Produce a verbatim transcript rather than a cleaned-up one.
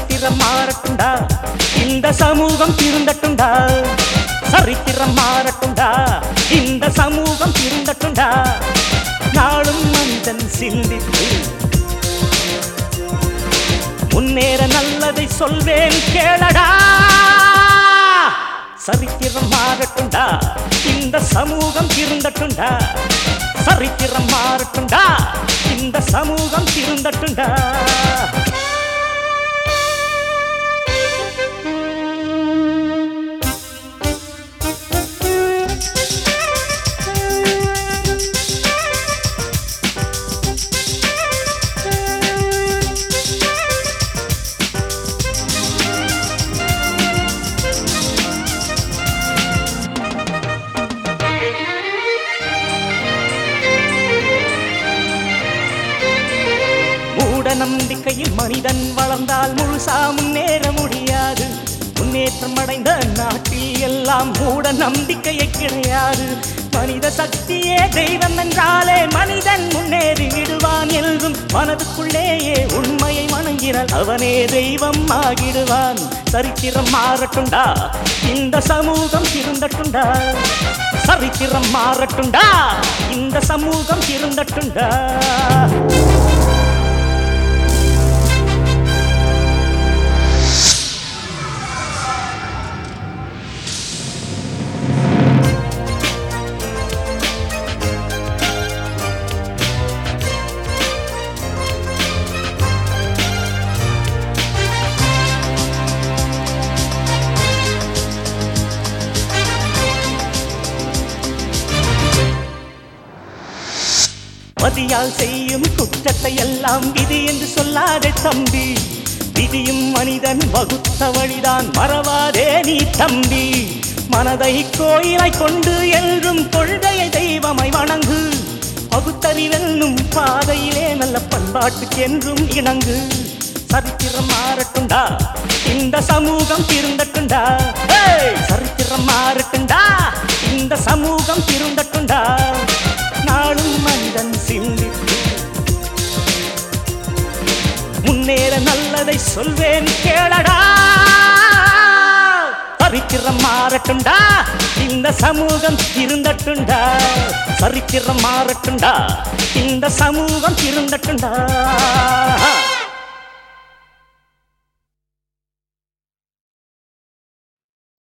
சரித்திரம் மாறட்டுண்டா, இந்த சமூகம் திருந்தட்டுண்டா. சரித்திரம் மாறட்டுண்டா, இந்த சமூகம் திருந்தட்டுண்டா. நாளும் மனிதன் சிந்தித்து முன்னேற நல்லதை சொல்வேன் கேளடா. சரித்திரம் மாறட்டுண்டா, இந்த சமூகம் திருந்தட்டுண்டா. சரித்திரம் மாறட்டுண்டா, இந்த சமூகம் திருந்தட்டுண்டா. நம்பிக்கையில் மனிதன் வளர்ந்தால் முழுசா முன்னேற முடியாது. முன்னேற்றம் அடைந்த நாட்டில் எல்லாம் மூட நம்பிக்கையை கிடையாது. மனித சக்தியே தெய்வம் என்றாலே மனிதன் முன்னேறி விடுவான் என்றும் மனதுக்குள்ளேயே உண்மையை வணங்கினால் அவனே தெய்வம் ஆகிடுவான். சரித்திரம் மாறட்டுண்டா, இந்த சமூகம் திருந்தட்டுண்டா. சரித்திரம் மாறட்டுண்டா, இந்த சமூகம் திருந்தட்டுண்டா. மதியால் செய்யும் குற்றத்தை எல்லாம் விதி என்று சொல்லாதே தம்பி. விதியும் மனிதன் வகுத்த வழிதான் மறவாதே நீ தம்பி. மனதை கோயிலை கொண்டு என்றும் கொள்கையை தெய்வமாய் வணங்கு. பகுத்தறிவென்னும் பாதையிலே நல்ல பண்பாட்டுக்கு என்றும் இணங்கு. சரித்திரம் மாறட்டுண்டா, இந்த சமூகம் திருந்தட்டுண்டா. சரித்திரம் மாறட்டுண்டா, இந்த சமூகம் திருந்தட்டுண்டா. நாளும் மனிதன் சிந்தித்து முன்னேற நல்லதை சொல்வேன் கேளடா. சரித்திரம் மாறட்டுண்டா, இந்த சமூகம் திருந்தட்டுண்டா. சரித்திரம் மாறட்டுண்டா, இந்த சமூகம் திருந்தட்டுண்டா.